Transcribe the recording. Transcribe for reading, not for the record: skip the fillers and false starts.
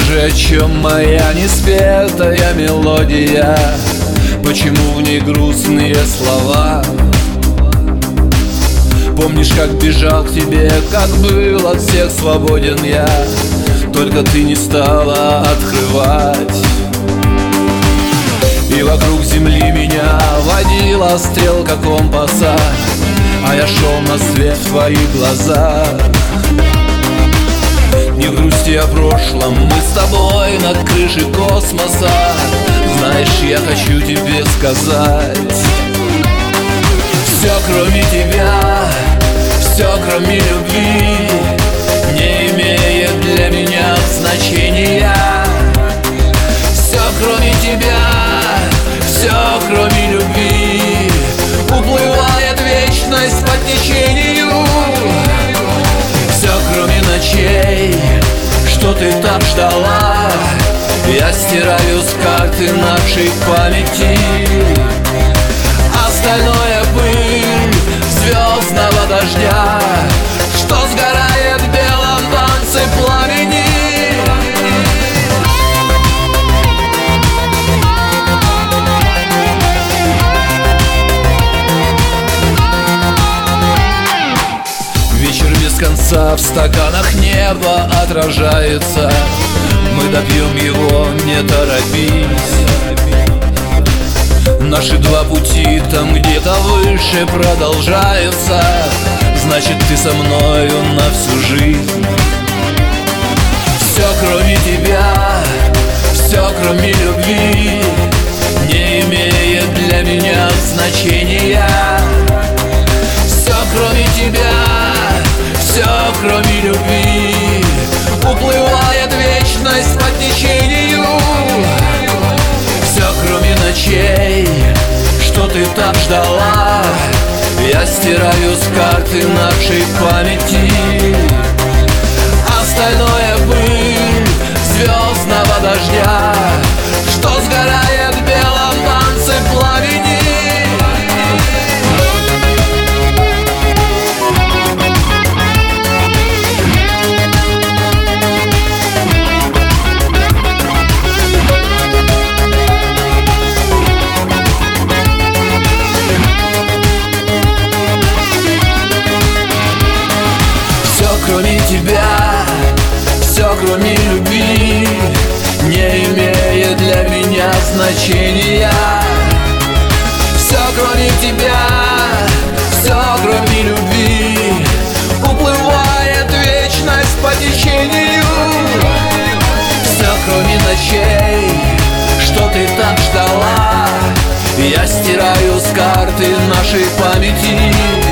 Скажи, о чем моя неспетая мелодия? Почему в ней грустные слова? Помнишь, как бежал к тебе, как был от всех свободен я? Только ты не стала открывать. И вокруг земли меня водила стрелка компаса, а я шел на свет в твоих глазах. Не грусти о прошлом, мы с тобой над крышей космоса. Знаешь, я хочу тебе сказать: все, кроме тебя, все, кроме любви, не имеет для меня значения. Все, кроме тебя, все, кроме любви, уплывает вечность по течению. Все, кроме ночей, что ты так ждала, я стираю с карты нашей памяти. Остальное пыль звездного дождя, что сгорает в белом танце пламени. Вечер без конца в стаканах неба отражается. Мы допьем его, не торопись. Наши два пути там где-то выше продолжаются. Значит, ты со мною на всю жизнь. Все, кроме тебя, все, кроме любви, не имеет для меня значения. Все, кроме тебя, все, кроме любви, уплывает вечность по течению. Все, кроме ночей, что ты так ждала, я стираю с карты нашей памяти. Остальное пыль звездного дождя, что сгорает в белом танце пламени. Кроме тебя, все, кроме любви, не имеет для меня значения. Все, кроме тебя, все, кроме любви, уплывает вечность по течению. Все, кроме ночей, что ты так ждала, я стираю с карты нашей памяти.